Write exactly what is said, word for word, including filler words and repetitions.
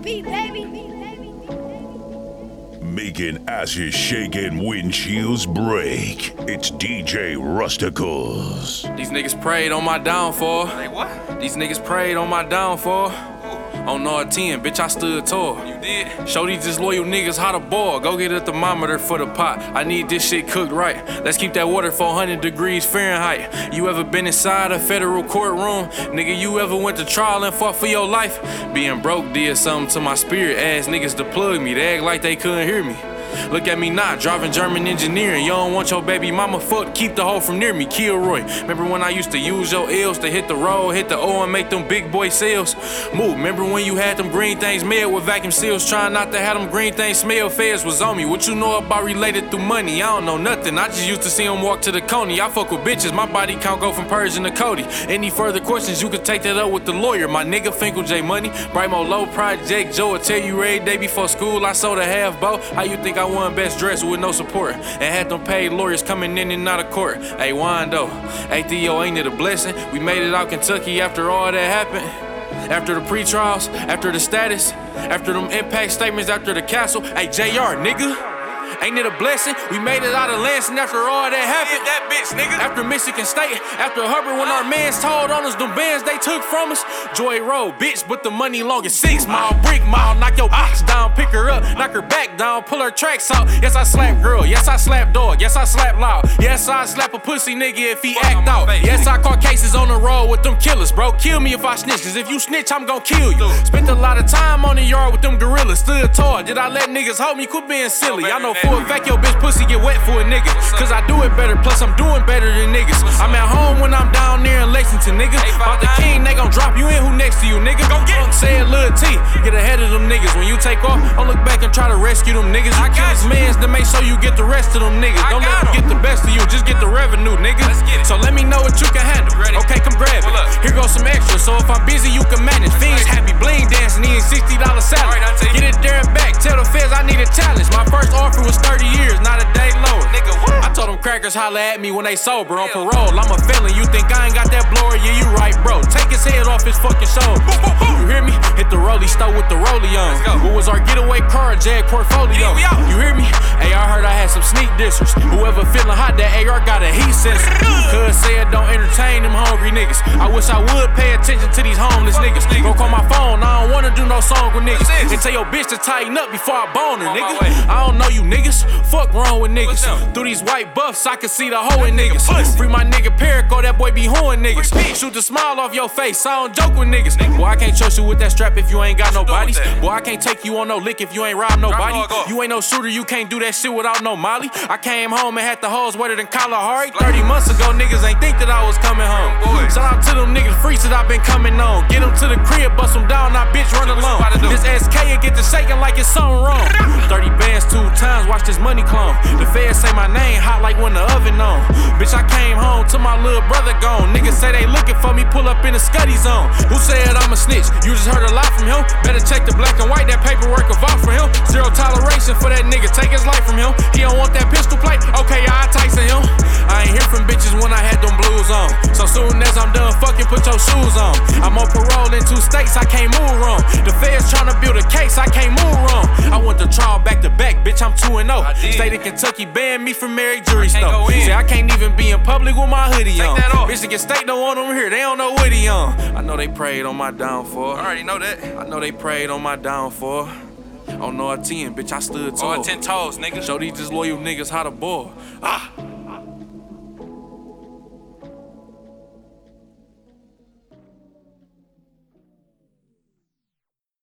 Making asses shake and windshields break. It's D J Rusticals. These niggas prayed on my downfall. Hey, what? These niggas prayed on my downfall. On R ten, bitch, I stood tall. You did? Show these disloyal niggas how to boil. Go get a thermometer for the pot. I need this shit cooked right. Let's keep that water four hundred degrees Fahrenheit. You ever been inside a federal courtroom? Nigga, you ever went to trial and fought for your life? Being broke did something to my spirit. Ass niggas to plug me. They act like they couldn't hear me. Look at me now, driving German engineering. You don't want your baby mama fucked, keep the hoe from near me. Kilroy, remember when I used to use your L's to hit the road, hit the O and make them big boy sales? Move, remember when you had them green things made with vacuum seals, trying not to have them green things smell? Feds was on me. What you know about related through money? I don't know nothing. I just used to see them walk to the Coney. I fuck with bitches, my body count go from Persian to Cody. Any further questions, you can take that up with the lawyer. My nigga Finkel J Money, Brimo Low Project Joe will tell you every day before school I sold a half bow. How you think I won best dress with no support and had them paid lawyers coming in and out of court? Hey, Wando, hey Theo, ain't it a blessing? We made it out Kentucky after all that happened. After the pre-trials, after the status, after them impact statements, after the castle. Hey, J R, nigga. Ain't it a blessing? We made it out of Lansing after all that happened. Hit that bitch, nigga. After Michigan State, after Hubbard, when our mans told on us, them bands they took from us. Joy Road, bitch, but the money long as six mile, brick mile. Knock your bitch down, pick her up, knock her back down, pull her tracks out. Yes, I slap girl. Yes, I slap dog. Yes, I slap loud. Yes, I slap a pussy nigga if he act out. Yes, I caught cases on the road with them killers, bro. Kill me if I snitch, cause if you snitch, I'm gon' kill you. Spent a lot of time on the yard with them gorillas, stood tall. Did I let niggas hold me? Quit being silly. I know for a fact your bitch pussy get wet for a nigga, cause I do it better, plus I'm doing better than niggas. I'm at home when I'm down there in Lexington, nigga. About the king, they gon' drop you in, who next to you, nigga? Go get it. Say it, Lil T, get ahead of them niggas. When you take off, don't look back and try to rescue them niggas. You kill his mans to make sure you get the rest of them niggas. Don't let them get the best of you, just get the revenue, nigga. So let me know what you can handle. Okay, come grab it. Here goes some extra, so if I'm busy, you can manage. Fiends happy, bling dancing, eating sixty dollar salad. Get it there and back, tell the feds I need a challenge. My first offer was thirty years, not a day lower. Nigga, what? I told them crackers holla at me when they sober on parole. I'm a felon, you think I ain't got that blower? Yeah, you right, bro. Take his head off his fucking shoulder. You hear me? Hit the rollie stove with the rollie on. What was our getaway car, Jag portfolio? You hear me? Hey, I heard I had some sneak dissers. Whoever feeling hot, that A R got a heat sensor. Cuz said don't entertain them hungry niggas. I wish I would pay attention to these homeless niggas. Go call my phone, I don't wanna do no song with niggas. And tell your bitch to tighten up before I bone her, nigga. I don't know you niggas. Fuck wrong with niggas. Through these white buffs, I can see the hoe in niggas. Free my nigga Perico, that boy be hoeing niggas. Shoot the smile off your face, I don't joke with niggas. Boy, I can't trust you with that strap if you ain't got no bodies. Boy, I can't take you on no lick if you ain't robbed nobody. You ain't no shooter, you can't do that shit without no molly. I came home and had the hoes wetter than Kalahari. thirty months ago, niggas ain't think that I was coming home. Shout out to them niggas freaks that I been coming on. Get them to the crib, bust them down, now bitch run alone. This S K will get to shaking like it's something wrong. thirty bands two times, watch this money clone. The feds say my name hot like when the oven on. Bitch, I came home to my little brother gone. Niggas say they looking for me, pull up in the Scuddy zone. Who said I'm a snitch? You just heard a lot from him. Better check the black and white, that paperwork of off for him. Zero toleration for that nigga, take his life from him. He don't want that pistol plate? Okay, I Tyson him. I ain't hear from bitches when I had them blues on. So soon as I'm done fucking, put your shoes on. I'm on parole in two states, I can't move wrong. The feds tryna build a case, I can't move wrong. I went to trial back to back, bitch, I'm two and oh. State of Kentucky banned me from Mary Jury Stone. Say I can't even be in public with my hoodie on. Michigan State don't want them here, they don't know what he on. I know they prayed on my downfall. I already know that. I know they prayed on my downfall. On R ten, bitch, I stood tall. On ten toes, nigga. Show these disloyal niggas how to ball. Ah.